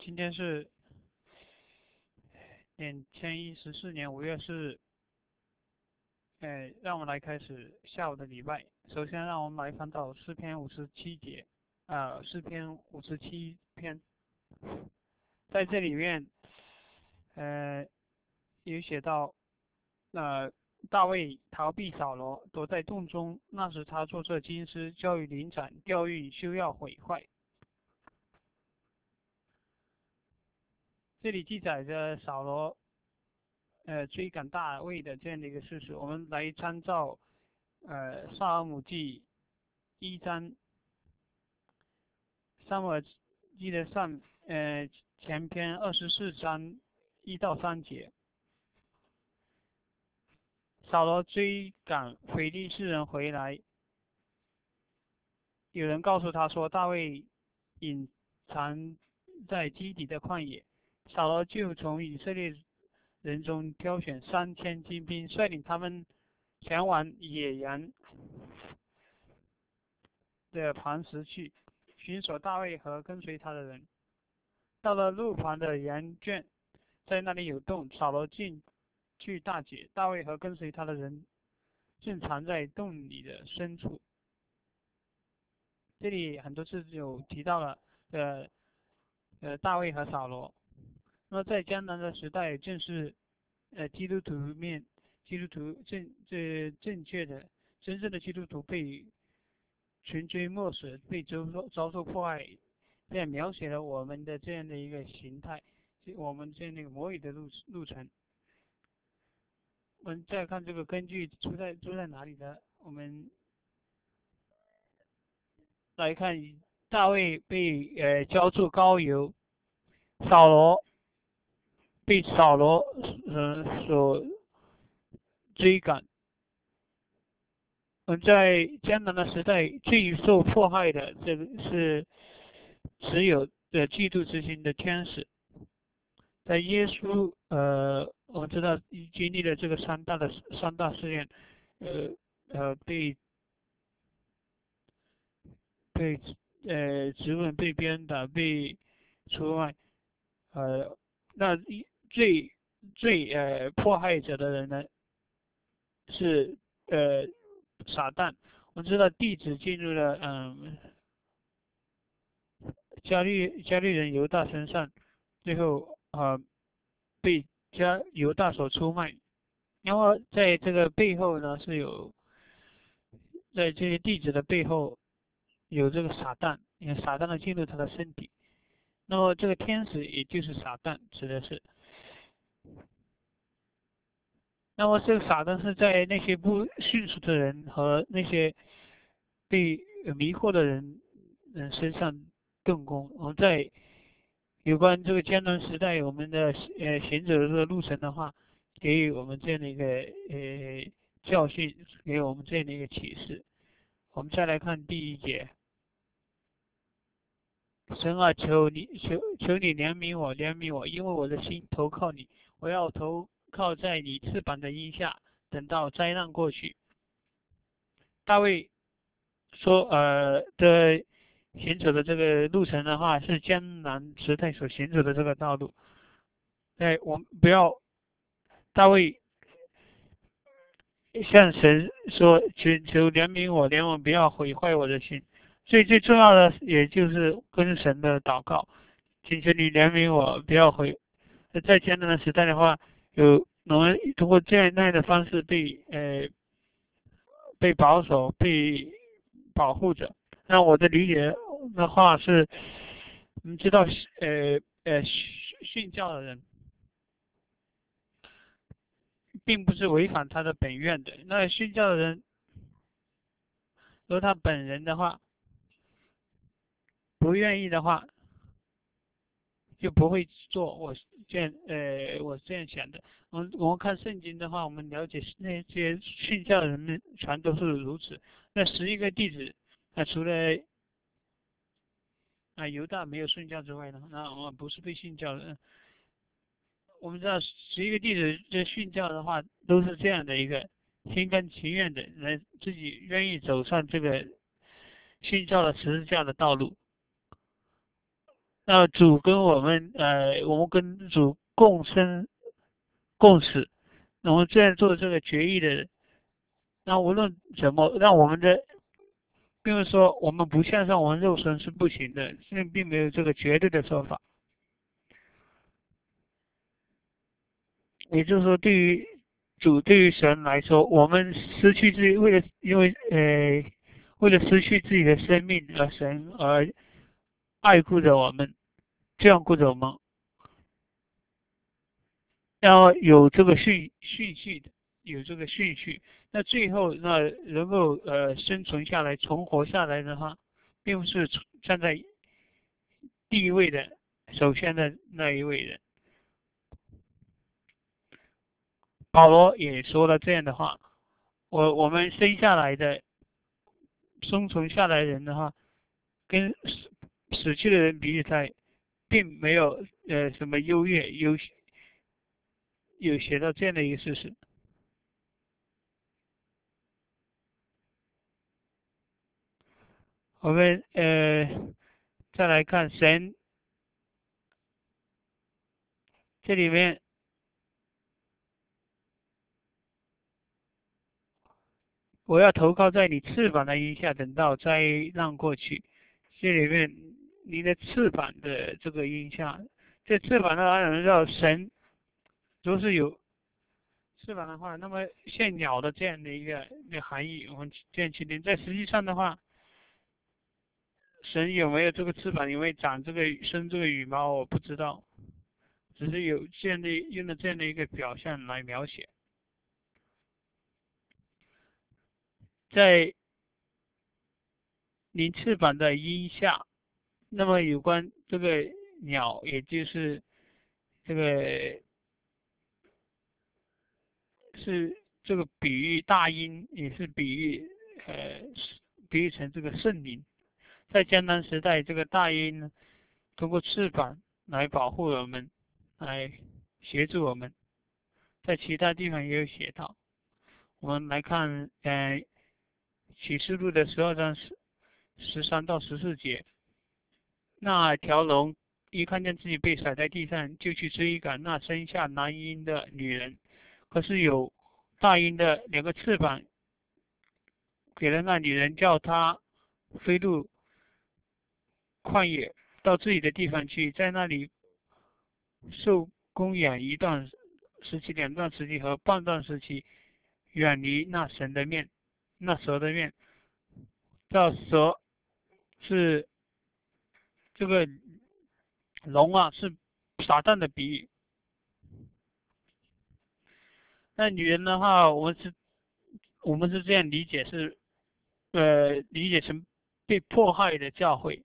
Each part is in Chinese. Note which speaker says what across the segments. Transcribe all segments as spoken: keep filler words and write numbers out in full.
Speaker 1: 今天是两千一十四年五月四日，呃，让我们来开始下午的礼拜。首先，让我们来翻到诗篇五十七节，啊、呃，诗篇五十七篇，在这里面，呃，有写到，呃，大卫逃避扫罗，躲在洞中。那时他作这金狮，教育灵长，钓鱼休要毁坏。这里记载着扫罗呃追赶大卫的这样的一个事实。我们来参照呃撒尔姆记一章，撒母耳记的上呃前篇二十四章一到三节。扫罗追赶非利士人回来，有人告诉他说大卫隐藏在基底的旷野，扫罗就从以色列人中挑选三千精兵，率领他们前往野羊的磐石去，寻索大卫和跟随他的人。到了路旁的羊圈，在那里有洞，扫罗进去大解，大卫和跟随他的人正藏在洞里的深处。这里很多次有提到了呃呃大卫和扫罗。那么在江南的时代，正是呃基督徒面基督徒正这正确的真正的基督徒被群追没死，被遭受遭受迫害，这样描写了我们的这样的一个形态，我们这样的一个魔鬼的路路程。我们再看这个根据出在出在哪里呢？我们来看大卫被呃浇筑膏油，扫罗被扫罗呃所追赶。嗯，在艰难的时代，最受迫害的这个是只有的嫉妒之心的天使。在耶稣呃，我们知道经历了这个三大的三大试验，呃呃被被呃质问、被鞭打、被出卖，呃，那最最呃迫害者的人呢是呃撒旦。我们知道地址进入了嗯加利加利人犹大身上，最后啊、呃、被加犹大所出卖。然后在这个背后呢是有，在这些弟子的背后有这个撒旦，因为撒旦呢进入他的身体。那么这个天使也就是撒旦，指的是。那么这个撒旦是在那些不驯服的人和那些被迷惑的人人身上动工。我们在有关这个艰难时代我们的呃行走的这个路程的话，给予我们这样的一个呃教训，给我们这样的一个启示。我们再来看第一节。神啊，求你求求你怜悯我，怜悯我，因为我的心投靠你，我要投靠在你翅膀的荫下，等到灾难过去。大卫说，呃，的行走的这个路程的话，是艰难时代所行走的这个道路。哎，我们不要，大卫向神说，求求怜悯我，怜悯不要毁坏我的心。所以最重要的，也就是跟神的祷告，请求你怜悯我，不要毁。在艰难的时代的话，有我们通过这样那样的方式被呃被保守、被保护着。那我的理解的话是，我们知道呃呃训教的人，并不是违反他的本愿的。那训教的人，如果他本人的话不愿意的话，就不会做。我这样呃我这样想的。我们我们看圣经的话，我们了解那些训教的人们全都是如此。那十一个弟子，那除了啊犹大没有信教之外呢，那我们不是被信教的。我们知道十一个弟子这训教的话，都是这样的一个心甘情愿的来自己愿意走上这个训教的十字架的道路。 那主跟我们呃，我们跟主共生共死，那我们这样做这个决议的人，那无论怎么，让我们的，并不是说我们不向上我们肉身是不行的，现在并没有这个绝对的说法。也就是说，对于主，对于神来说，我们失去自己，为了因为呃，为了失去自己的生命而神而爱顾着我们，这样顾着我们，要有这个顺顺序的，有这个顺序。那最后那能够呃生存下来、存活下来的话，并不是站在第一位的首先的那一位人。保罗也说了这样的话：我我们生下来的、生存下来的人的话，跟死死去的人比起来，并没有呃什么优越，有有写到这样的一个事实。我们呃再来看神这里面，我要投靠在你翅膀的荫下，等到灾难过去。这里面你的翅膀的这个荫下，这翅膀的话，人知道神如是有翅膀的话，那么像鸟的这样的一个一个含义，我们这样去理解。在实际上的话，神有没有这个翅膀，有没有长这个生这个羽毛，我不知道，只是有这样的用了这样的一个表象来描写。在你翅膀的荫下，那么有关这个鸟，也就是这个是这个比喻大鹰，也是比喻呃比喻成这个圣灵。在江南时代，这个大鹰呢，通过翅膀来保护我们，来协助我们。在其他地方也有写到。我们来看，呃，启示录的十二章十十三到十四节。那条龙一看见自己被甩在地上，就去追赶那生下男婴的女人。可是有大鹰的两个翅膀，给了那女人，叫她飞入旷野，到自己的地方去，在那里受供养一段时期、两段时期和半段时期，远离那神的面、那蛇的面。这蛇是这个龙啊，是撒旦的比喻。那女人的话，我们是，我们是这样理解，是呃理解成被迫害的教会。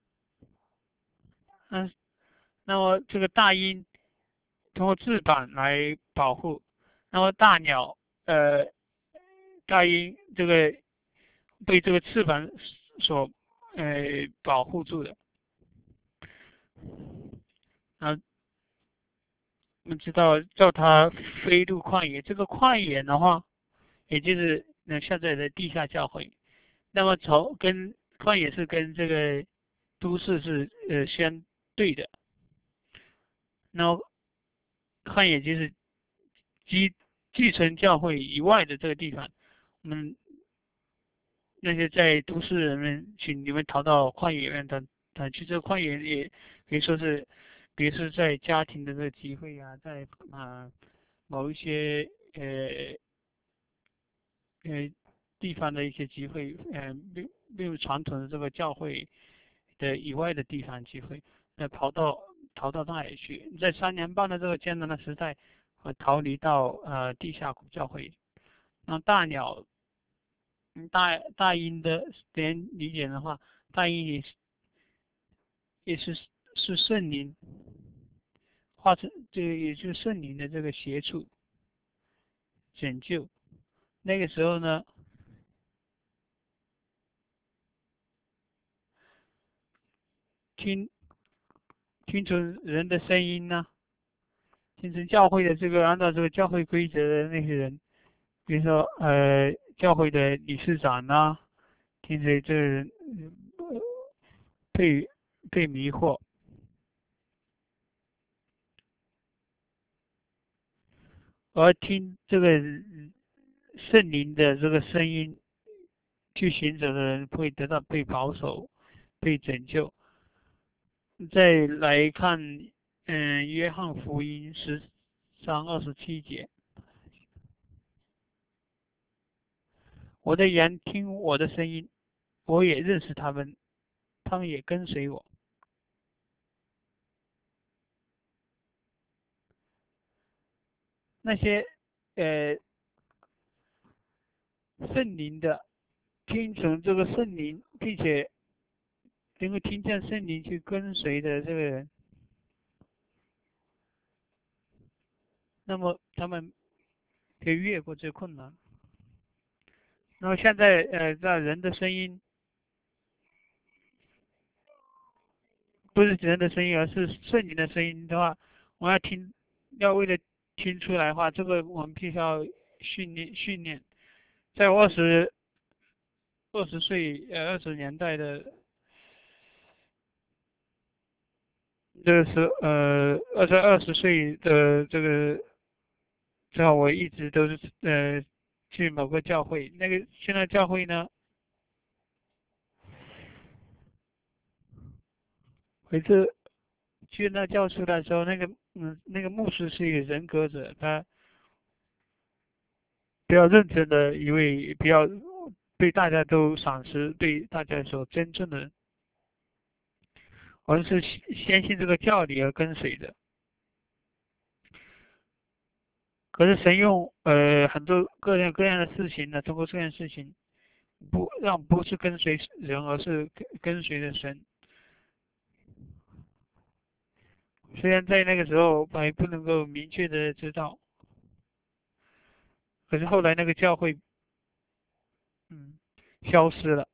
Speaker 1: 嗯，那么这个大鹰通过翅膀来保护，那么大鸟，呃，大鹰这个被这个翅膀所呃保护住的。啊，我们知道叫它飞入旷野，这个旷野的话，也就是那现在的地下教会。那么从跟旷野是跟这个都市是呃相对的。那么旷野就是基继承教会以外的这个地方。我们那些在都市人们，请你们逃到旷野里面的，呃，去这个旷野也可以说是，比如说在家庭的这个集会啊，在啊、呃、某一些呃呃地方的一些集会，呃，并并有传统的这个教会的以外的地方集会，那逃到逃到那里去，在三年半的这个艰难的时代，和逃离到呃地下教会。那大鸟，嗯大大鹰的人理解的话，大鹰也是也是是圣灵化成这个，也就是圣灵的这个协助拯救。那个时候呢，听听从人的声音呢，听从教会的这个按照这个教会规则的那些人，比如说呃教会的理事长呐、听随这个人被被迷惑， 而听这个圣灵的这个声音去行走的人会得到被保守、被拯救。再来看，嗯，约翰福音十章二十七节，我的羊听我的声音，我也认识他们，他们也跟随我。那些呃圣灵的听从这个圣灵，并且能够听见圣灵去跟随的这个人，那么他们可以越过这困难。那么现在呃，在人的声音不是人的声音，而是圣灵的声音的话，我要听，要为了听出来的话，这个我们必须要训练训练。在我二十二十岁呃二十年代的这个时呃二十二十岁的这个之后，我一直都是呃去某个教会，那个现在教会呢，每次去那教室的时候，那个嗯那个牧师是一个人格者，他比较认真的一位，比较被大家都赏识，被大家所尊重的人。我们是先信这个教理而跟随的。可是神用呃很多各样各样的事情呢，通过这件事情，不让不是跟随人，而是跟跟随着神。虽然在那个时候还不能够明确的知道，可是后来那个教会嗯消失了。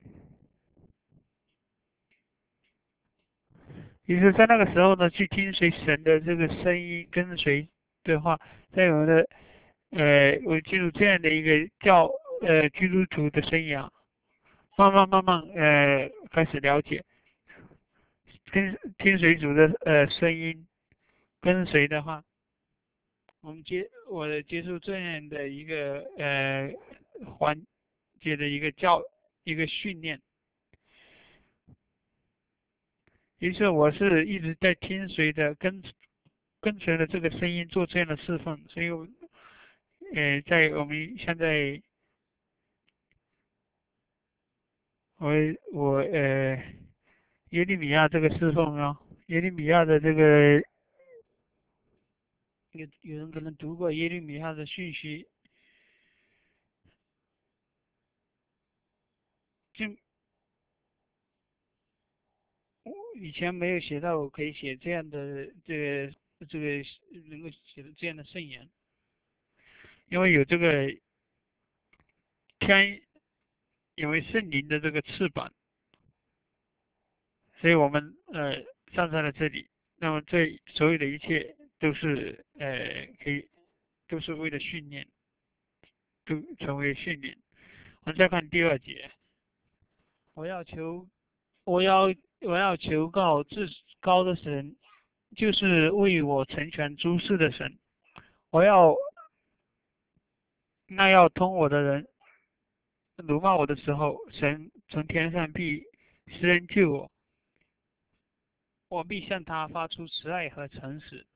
Speaker 1: 于是，在那个时候呢，去听随神的这个声音，跟随的话，在我们的呃，我进入这样的一个教呃基督徒的生涯，慢慢慢慢呃开始了解，听听随主的呃声音，跟随的话，我们接我的接受这样的一个呃环节的一个教一个训练。于是我是一直在听随着跟跟随着这个声音做这样的侍奉，所以我呃在我们现在我我呃耶利米亚这个侍奉啊，耶利米亚的这个有有人可能读过耶利米亚的讯息，就以前没有写到我可以写这样的这个这个能够写的这样的圣言，因为有这个天，因为圣灵的这个翅膀，所以我们呃站在了这里。那么这所有的一切都是呃可以都是为了训练，都成为训练。我们再看第二节，我要求我要我要求告至高的神，就是为我成全诸事的神。我要那要通我的人辱骂我的时候，神从天上必施恩救我，我必向他发出慈爱和诚实。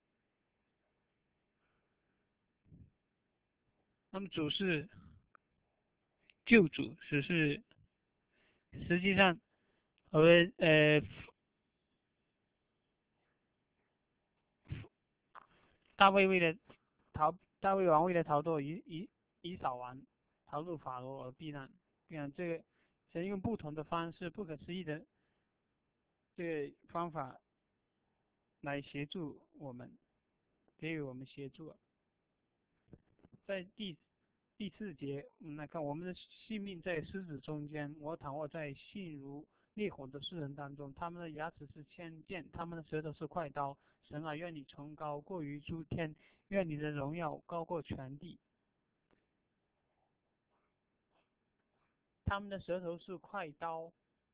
Speaker 1: 那么主是救主，只是实际上我们呃大卫为了逃大卫王为了逃脱以以以扫王逃入法罗而避难，避难这个神用不同的方式，不可思议的这个方法来协助我们，给予我们协助。在第第四节，嗯，来看我们的性命在狮子中间，我躺卧在性如烈火的世人当中，他们的牙齿是千剑，他们的舌头是快刀。神啊，愿你崇高过于诸天，愿你的荣耀高过全地。他们的舌头是快刀，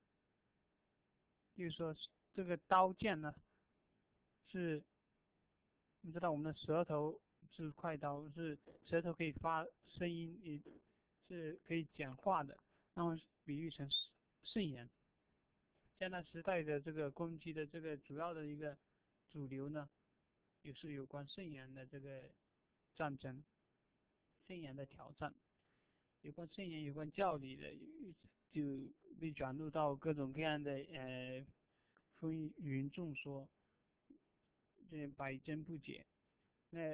Speaker 1: 就是说这个刀剑呢，是你知道我们的舌头是快刀，是舌头可以发声音，也是可以讲话的，那么比喻成圣言。在那时代的这个攻击的这个主要的一个主流呢，也是有关圣言的这个战争，圣言的挑战，有关圣言、有关教理的，就被转入到各种各样的呃风云众说，这百争不解。那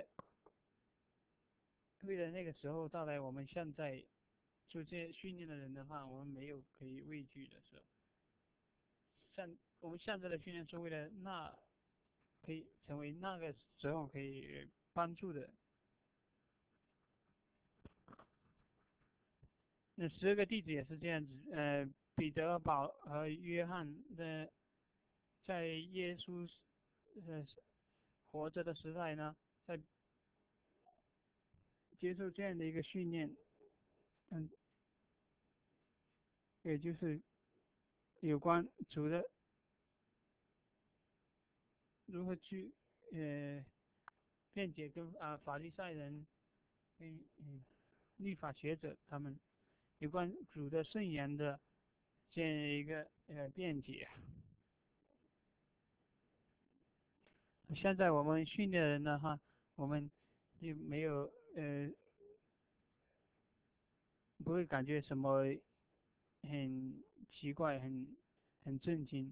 Speaker 1: 为了那个时候到来，我们现在就这些训练的人的话，我们没有可以畏惧的时候。像我们现在的训练是为了那可以成为那个时候可以帮助的。那十二个弟子也是这样子，呃，彼得、保和约翰的，在耶稣呃活着的时代呢，在接受这样的一个训练，嗯，也就是有关主的如何去呃辩解跟啊法利赛人跟嗯律法学者他们有关主的圣言的这样一个呃辩解。现在我们训练人的话，我们就没有呃不会感觉什么很奇怪、很很震惊。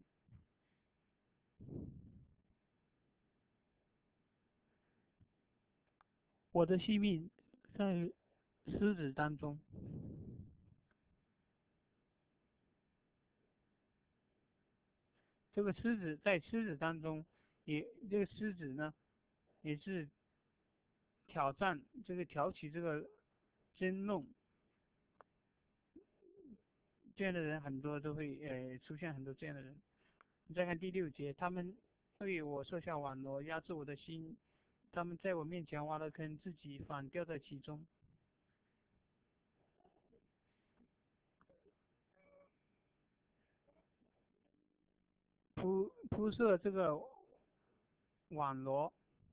Speaker 1: 我的性命在狮子当中，这个狮子在狮子当中，也这个狮子呢，也是挑战这个挑起这个争论，这样的人很多都会呃出现很多这样的人。你再看第六节，他们为我设下网罗，压制我的心，他们在我面前挖了坑，自己反掉在其中。铺铺设这个网罗，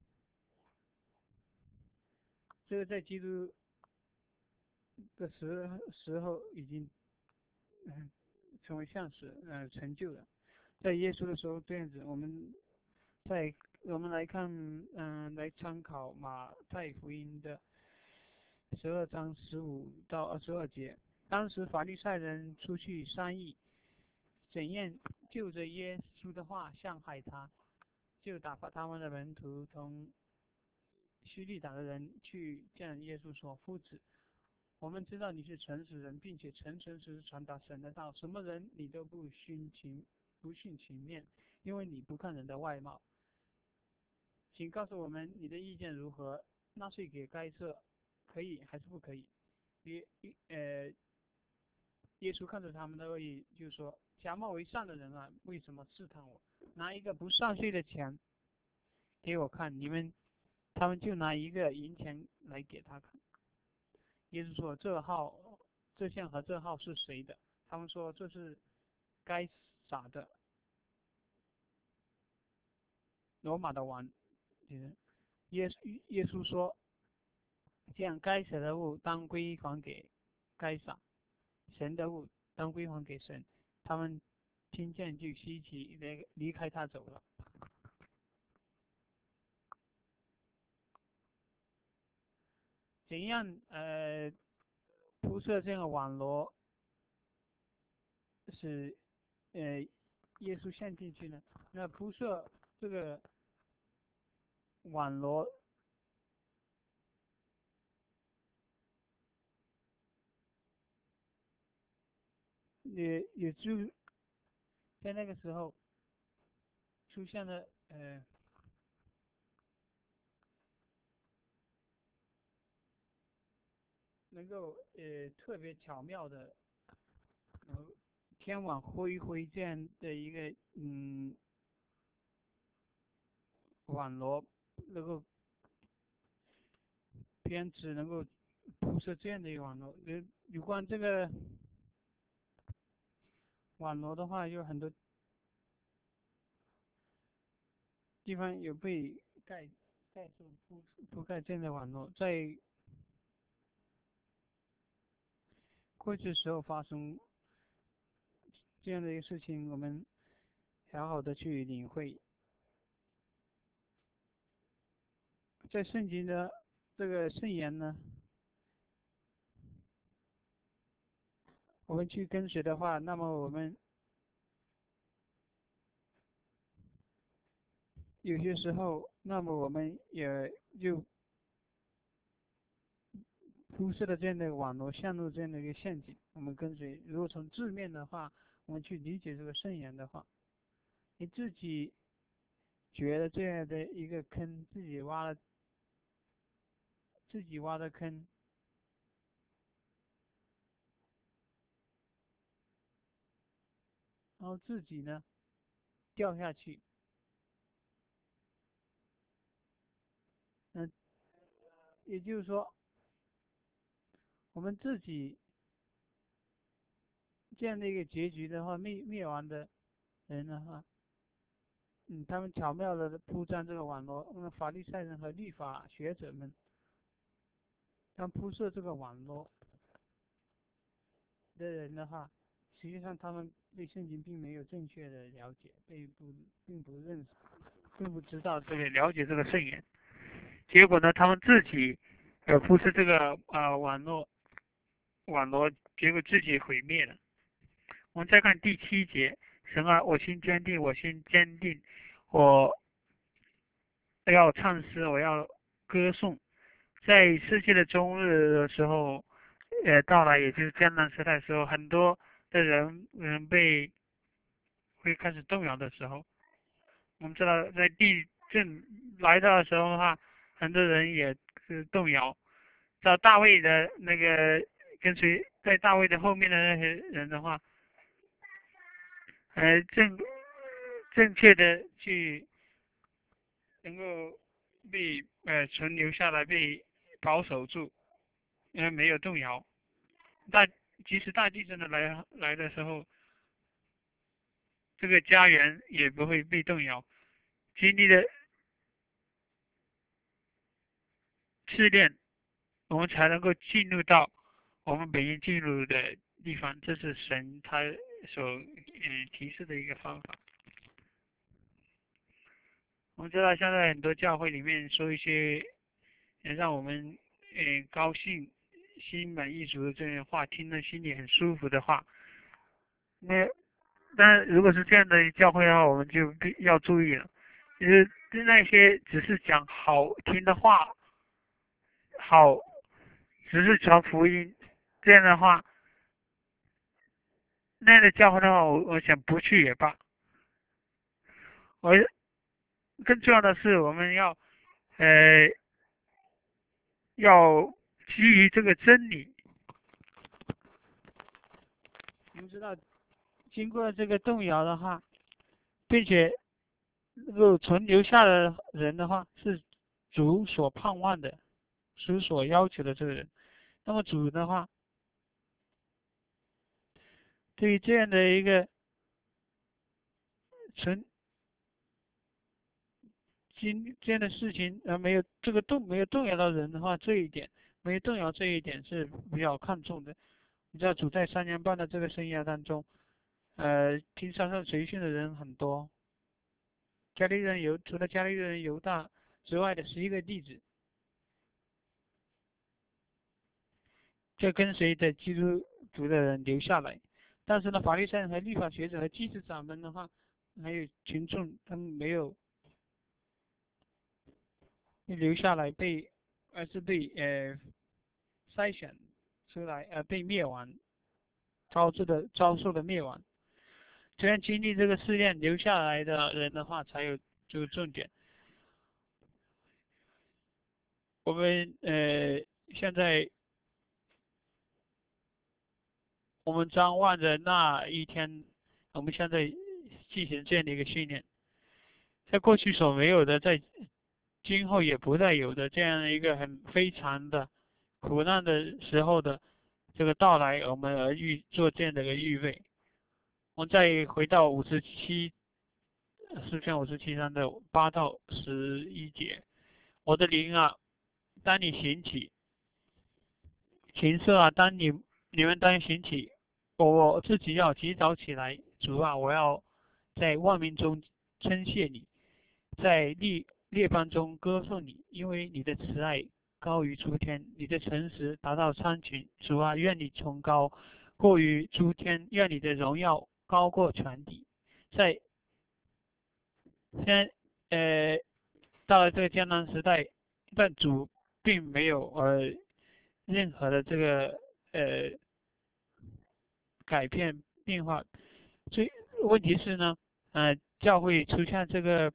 Speaker 1: 这个在基督的时时候已经嗯成为现实，呃成就了。在耶稣的时候这样子，我们在我们来看，嗯、呃，来参考马太福音的十二章十五到二十二节。当时法利赛人出去商议，怎样就着耶稣的话陷害他，就打发他们的门徒同叙利亚的人去见耶稣说：“夫子，我们知道你是诚实人，并且诚诚实实传达神的道，什么人你都不徇情不徇情面，因为你不看人的外貌。请告诉我们你的意见如何？纳税给该社可以还是不可以？”耶呃，耶稣看着他们的恶意，就说：“假冒为善的人啊，为什么试探我？拿一个不上税的钱给我看，你们他们就拿一个银钱来给他看。”耶稣说：“这号这像和这号是谁的？”他们说：“这是该撒的，罗马的王。”耶稣耶稣说：“这样该撒的物当归还给该撒，神的物当归还给神。”他们听见就稀奇，离离开他走了。怎样呃铺设这个网罗，使呃耶稣陷进去呢？那铺设这个网罗，也也就在那个时候出现了呃能够呃特别巧妙的，呃天网恢恢这样的一个嗯网罗，能够编织，能够铺设这样的一个网络。有有关这个网络的话，有很多地方有被盖盖住覆覆盖这样的网络，在过去的时候发生这样的一个事情，我们好好的去领会。在圣经的这个圣言呢，我们去跟随的话，那么我们有些时候，那么我们也就忽视了这样的网络陷入这样的一个陷阱。我们跟随，如果从字面的话，我们去理解这个圣言的话，你自己觉得这样的一个坑，自己挖了，自己挖的坑，然后自己呢掉下去，嗯，也就是说，我们自己这样的一个结局的话，灭灭亡的人的话，嗯，他们巧妙的铺张这个网络，那么法利赛人和律法学者们，他们铺设这个网络的人的话，实际上他们对圣经并没有正确的了解，并不并不认识，并不知道这个了解这个圣言，结果呢，他们自己呃铺设这个呃网络网络，结果自己毁灭了。我们再看第七节，神啊，我心坚定，我心坚定，我要唱诗，我要歌颂。在世界的终日的时候，呃，到来，也就是艰难时代的时候，很多的人人被会开始动摇的时候，我们知道在地震来到的时候的话，很多人也是动摇。在大卫的那个跟随在大卫的后面的那些人的话，呃，正正确的去能够被呃存留下来，被保守住，因为没有动摇。大即使大地震的来来的时候，这个家园也不会被动摇。经历了试炼，我们才能够进入到我们本应进入的地方。这是神他所嗯提示的一个方法。我们知道现在很多教会里面说一些让我们嗯高兴、心满意足的这些话，听了心里很舒服的话。那但如果是这样的教会的话，我们就必要注意了，就是那些只是讲好听的话，好，只是传福音，这样的话，那样的教会的话，我我想不去也罢。我更重要的是，我们要呃要基于这个真理。我们知道，经过这个动摇的话，并且能够存留下的人的话，是主所盼望的，主所要求的这个人。那么主的话，对于这样的一个存经这样的事情，而没有这个动没有动摇到人的话，这一点没有动摇这一点是比较看重的。你知道主在三年半的这个生涯当中，呃，听山上随训的人很多，加利人犹除了加利人犹大之外的十一个弟子，这跟随着基督徒的人留下来。但是呢，法律赛人和律法学者和祭司长们的话，还有群众，他们没有留下来被，而是被呃筛选出来，呃被灭亡，遭致的遭受的灭亡。只有经历这个试验留下来的人的话，才有这个重点。我们呃现在我们张望着那一天，我们现在进行这样的一个训练，在过去所没有的，在今后也不再有的这样一个很非常的苦难的时候的这个到来，我们而预做这样的一个预备。我们再回到五十七，诗篇五十七章的八到十一节， 我的灵啊，当你兴起，琴瑟啊，当你你们当兴起，我自己要及早起来，主啊，我要在万民中称谢你，在列列邦中歌颂你，因为你的慈爱高于诸天，你的诚实达到苍穹。主啊，愿你崇高过于诸天，愿你的荣耀高过全地。在现在呃到了这个艰难时代，但主并没有呃任何的这个呃改变变化。最问题是呢，呃，教会出现这个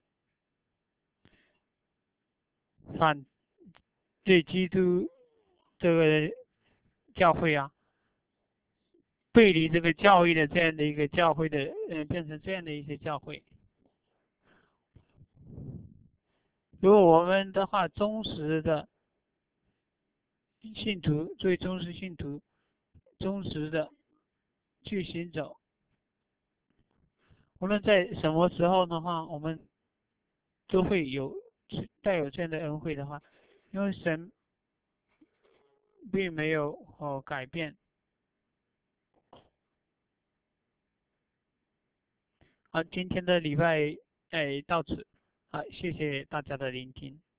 Speaker 1: 反对基督这个教会啊，背离这个教义的这样的一个教会的，呃，变成这样的一些教会。如果我们的话，忠实的信徒，作为忠实信徒，忠实的去行走，无论在什么时候的话，我们都会有带有这样的恩惠的话，因为神并没有哦改变。好，今天的礼拜哎到此，好，谢谢大家的聆听。